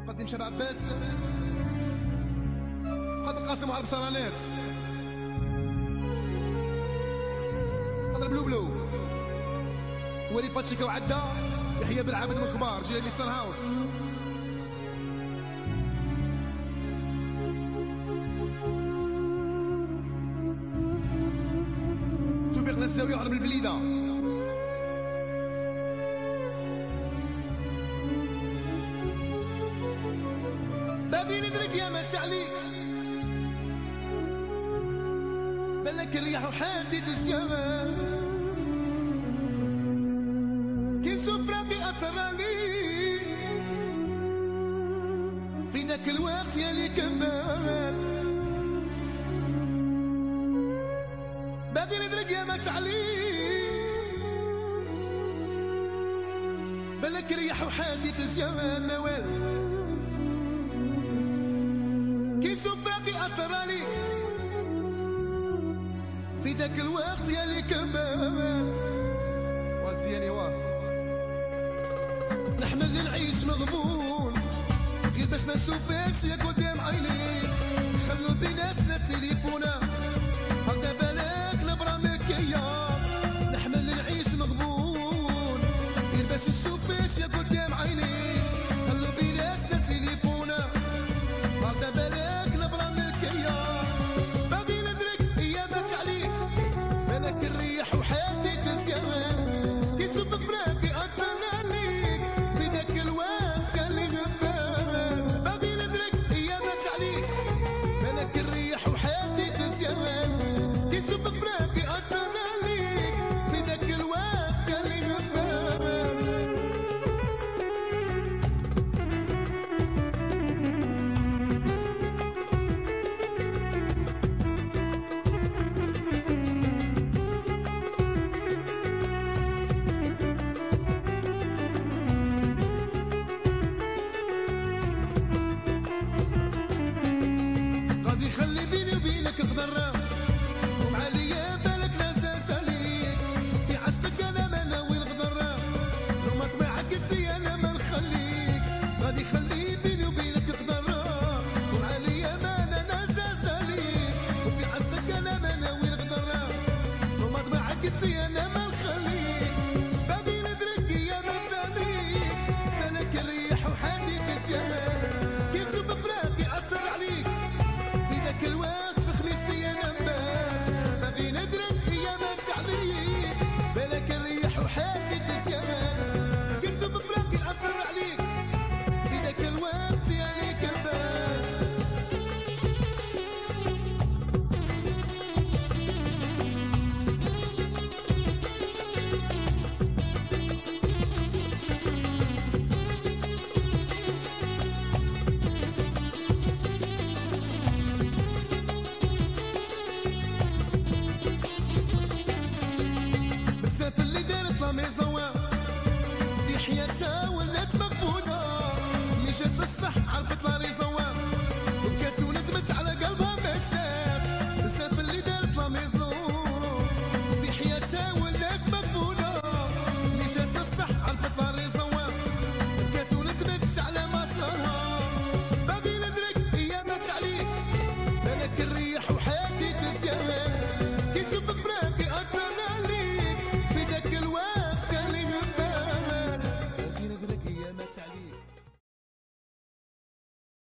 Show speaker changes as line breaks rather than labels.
قدم شارع عباس قدر قاسم وعرب سرانيس قدر بلو وليد باتشيكا وعدا يحيى بن عابد من الكبار جيلاني سان هاوس توفيق نساوي وعرب البليده باغي ندرك يا ما تعليق بلك الرياح وحادد الزمان كي سفرة أثراني في ذاك الوقت يا لي كمان باغي ندرك يا ما تعليق بلك الرياح وحادد الزمان نوال كي سفاقي أثراني في ذاك الوقت يا لي كمان وزياني واه نحمل نعيش مغبون غير باش ما نشوفكش يا قدام عيني خلو بيناتنا تليفونا هكا بالك نبرا مكية نحمل نعيش مغبون غير باش نشوفكش يا قدام عيني خلو بيناتنا تليفونا هكا بالك نبرا ملكية باغي ندرك ايامات عليك بالك الريح وحديت الزمان كيشوف فراقي أتنانيك في ذاك الوقت اللي غبان باغي ندرك ايامات عليك بالك الريح وحديت الزمان كيشوف فراقي أتنانيك في ذاك الوقت اللي غبان خلي